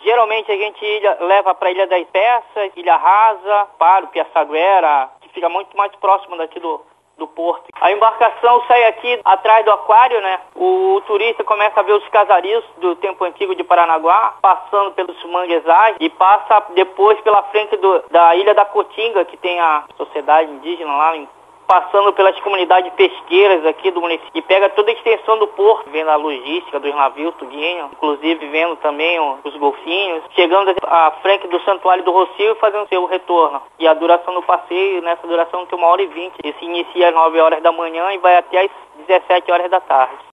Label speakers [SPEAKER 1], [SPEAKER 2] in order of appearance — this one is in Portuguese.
[SPEAKER 1] Geralmente a gente leva para a Ilha das Peças, Ilha Rasa, Paro, Piaçaguera, que fica muito mais próximo daqui do porto. A embarcação sai aqui atrás do aquário, né? O turista começa a ver os casarios do tempo antigo de Paranaguá, passando pelos manguezais e passa depois pela frente da Ilha da Cotinga, que tem a sociedade indígena lá, passando pelas comunidades pesqueiras aqui do município, e pega toda a extensão do porto, vendo a logística dos navios, tudinho, inclusive vendo também os golfinhos, chegando à frente do Santuário do Rocio e fazendo seu retorno. E a duração do passeio, nessa duração tem 1h20, e se inicia às 9 horas da manhã e vai até às 17 horas da tarde.